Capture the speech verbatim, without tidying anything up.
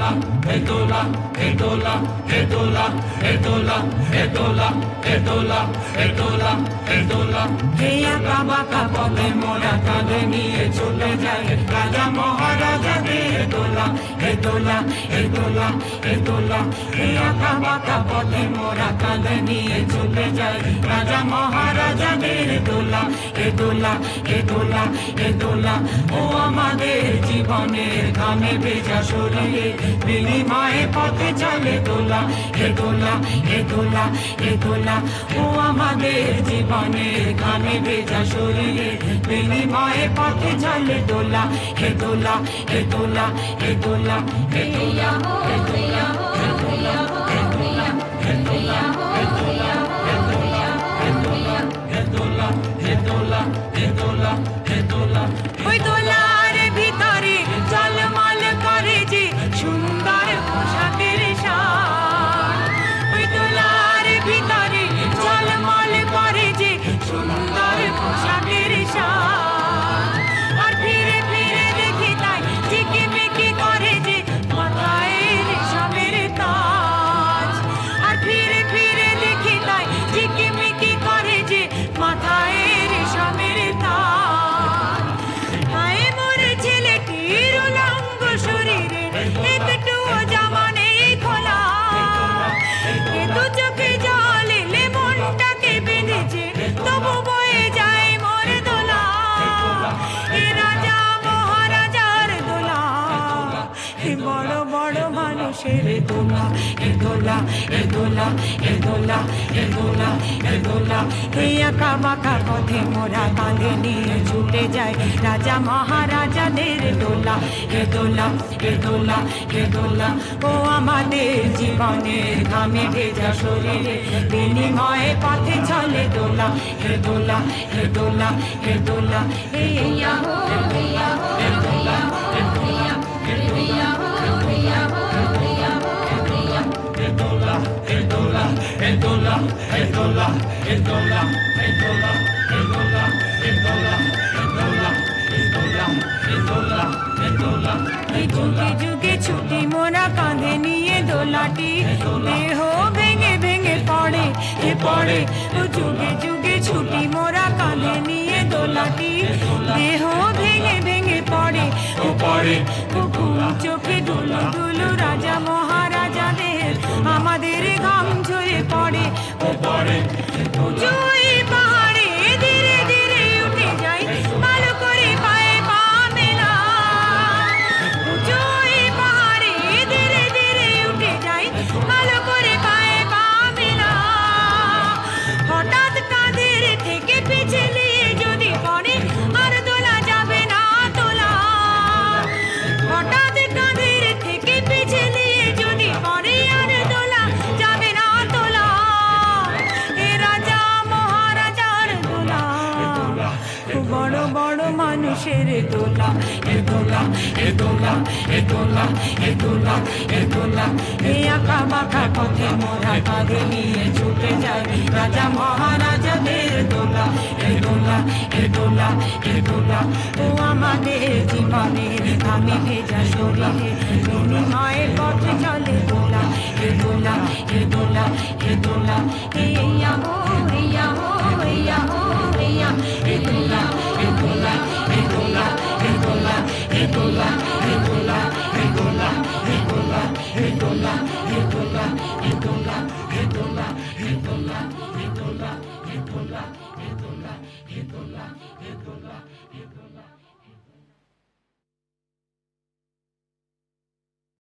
e dola, e dola, e dola, e dola, e dola, e dola, e dola, e dola, হে আঁকা বাঁকা পথে মোরা কাঁধে নিয়ে চলে যায় রাজা মহারাজাদের দোলা, এ দোলা, এ দোলা, এ দোলা, হে আঁকা বাঁকা পথে মোরা কাঁধে নিয়ে চলে যায় রাজা মহারাজাদের দোলা, এ দোলা, এ দোলা, এ দোলা, ও আমাদের জীবনের ঘামে ভেজা শরীরে বিনিময়ে পথে চলে দোলা, এ দোলা, এ দোলা, এ দোলা, ও আমাদের জীবনের ঘামে ভেজা শরীরে বিনিময়ে পথে চলে দোলা, এ দোলা, এ দোলা, এ দোলা, এ দোলা, এ দোলা, এ দোলা, এ দোলা, এ দোলা, এ দোলা, এ দোলা, এ দোলা, এ দোলা, এ দোলা, এ দোলা, এ দোলা, ওই দোলার ভিতরে ঝলমল করে যে সুন্দর পোশাকের শান, ওই দোলার ভিতরে ঝলমল করে যে সুন্দর পোশাকের শান, আর ফিরে ফিরে দেখি তাই ঝিকিমিকি করে যে মাথায় রেশমের তাজ, আর ফিরে ফিরে দেখি তাই ঝিকিমিকি করে যে মাথায় রেশমের তাজ। হায় মোর ছেলেটির উলঙ্গ শরীরে একটুও জামা নেই খোলা, এ দু চোখে জল এলে মনটাকে বেঁধেছে তবু বয়ে যায় মোর দোলা, এ রাজা মহারাজার দোলা, এ বড় বড় মানুষের দোলা, এ দোলা, এ দোলা, এ দোলা, এ দোলা, এ দোলা, এ আঁকা বাঁকা পথে মোরা কাঁধে নিয়ে ছুটে যায় রাজা মহারাজাদের দোলা, এ দোলা, এ দোলা, এ দোলা, ও আমাদের জীবনের ঘামে ভেজা শরীরে বিনিময়ে পথে চলে দোলা, এ দোলা, এ দোলা, এ দোলা, এ ইয়া হো, এ ইয়া হো, এ দোলা, এ দোলা, এ দোলা, এ ইয়া হো, এ ইয়া হো, এ ইয়া, e dola, e dola, e dola, e dola, e dola, e dola, e dola, e dola, e dola, e dola, e dola, e dola, এই যুগে যুগে ছুটি মোরা কাঁধে নিয়ে দোলাটি দেহ ভেঙে ভেঙে পড়ে, এ পড়ে, ও যুগে যুগে ছুটি মোরা কাঁধে নিয়ে দোলাটি দেহ ভেঙে ভেঙে পড়ে, ও পড়ে, ও ঘুম চোখে দুলু দুলু রাজা মহারাজাদের আমাদের ঘাম ঝরে পড়ে, ও পড়ে, উঁচুই পাহাড়ে ধীরে ধীরে উঠে যাই ভালো করে পায়ে পা মেলা, উঁচুই পাহাড়ে ধীরে ধীরে উঠে যাই ভালো করে পায়ে পা মেলা, হঠাৎ কাঁধের থেকে পিছলিয়ে যদি পড়ে আর দোলা যাবে না তোলা, হঠাৎ কাঁধের থেকে পিছলিয়ে যদি পড়ে আর দোলা যাবে না তোলা, এ রাজা মহারাজার দোলা, বড় বড় মানুষের দোলা, e dola, e dola, e dola, e dola, e dola, এ আঁকা বাঁকা পথে মোরা কাঁধে নিয়ে ছুটে যায় রাজা মহারাজাদের দোলা, e dola, e dola, e dola, ও আমাদের জীবনের ঘামে ভেজা শরীরে বিনিময়ে পথে চলে দোলা, e dola, e dola, e dola, এ ইয়া হো, ইয়া হো, ইয়া হো, ইয়া, e dola, e dola, e dola, e dola, e dola, e dola, e dola, e dola, e dola, e dola, e dola, e dola, e dola, e dola, e dola, e dola, e dola, e dola, e dola.